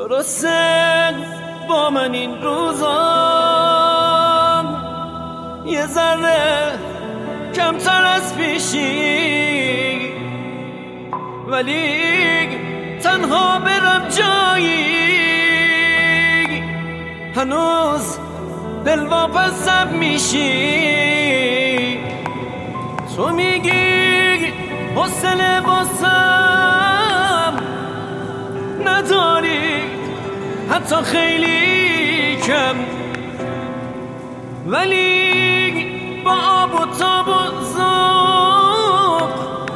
درسته با من این روزا یه ذره کمتر از پیشی، ولی تنها برم جایی هنوز دلواپسم میشی. تو میگی حوصله واسم نداری حتی خیلی کم، ولی با آب و تاب و ذوق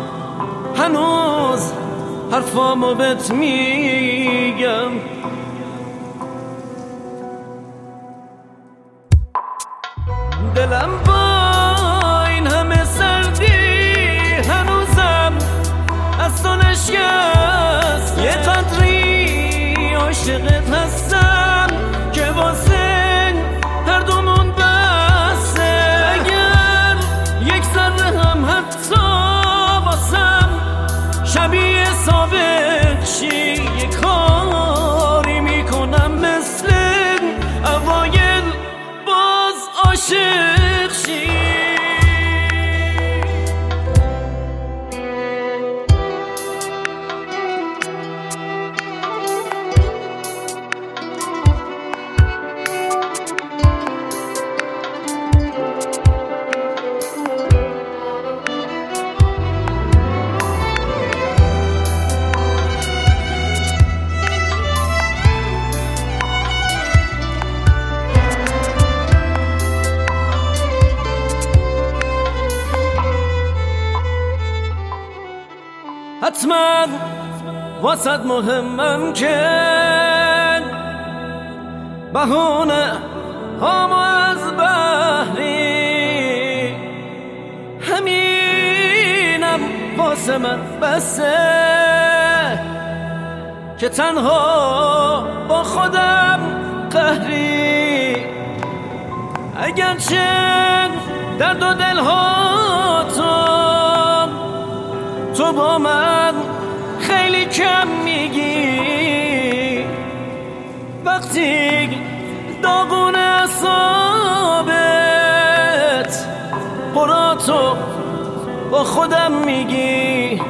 هنوز حرفامو بهت میگم. دلم با این همه سردی هنوزم از تو نشکست، یه قدری عاشقت هستم که واسه هر دومون بسه. اگر یک ذره هم حتی واسم شبیه سابق شی، یه کاری میکنم مثل اوایل باز عاشق شی. حتما واسد مهمم که بهونه هم از بحری، همینم واسه من بسه که تنها با خودم قهری. اگرچه درد و دلها تو با من خیلی کم میگی، وقتی داغون اعصابت قراتو با خودم میگی.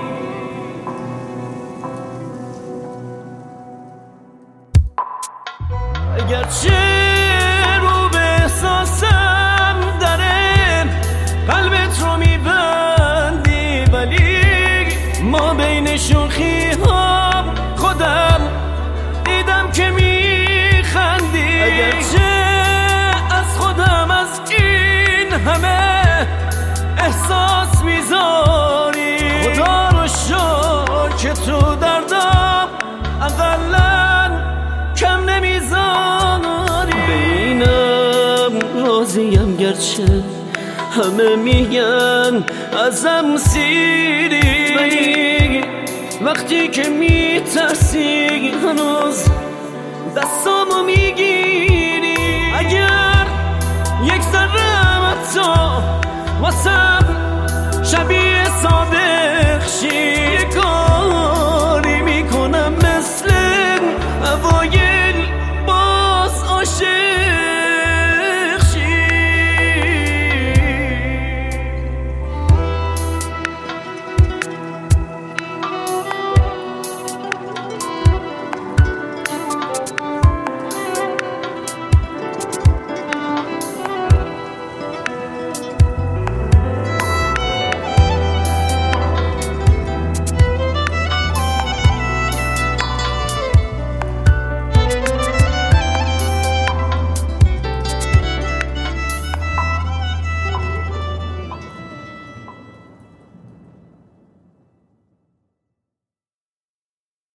اگرچه رو به احساسم داره قلبت رو میبندی، ولی ما بین شوخی ها خودم دیدم که میخندی. اگرچه از خودم از این همه احساس میذاری، خدا رو شکر که تو دردم اقلن کم نمیذاری. بینم راضیم گرچه همه میگن ازم سیری، ولی وقتی که میترسی هنوز دستامو میگیری. اگر یک ذره تو واسم شبیه سابق شی،